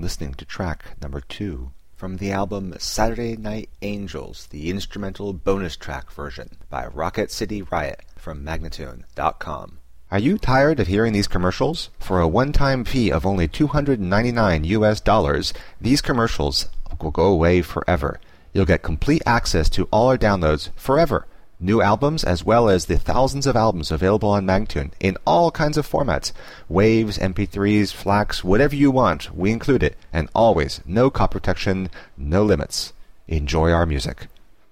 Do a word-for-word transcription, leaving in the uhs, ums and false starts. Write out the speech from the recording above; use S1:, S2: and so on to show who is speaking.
S1: listening to track number two from the album Saturday Night Angels, the instrumental bonus track version by Rocket City Riot from Magnatune dot com. Are you tired of hearing these commercials? For a one-time fee of only two hundred ninety-nine U S dollars, these commercials will go away forever. You'll get complete access to all our downloads forever. New albums as well as the thousands of albums available on Magnatune in all kinds of formats. Waves, M P threes, FLACs, whatever you want, we include it. And always, no copy protection, no limits. Enjoy our music.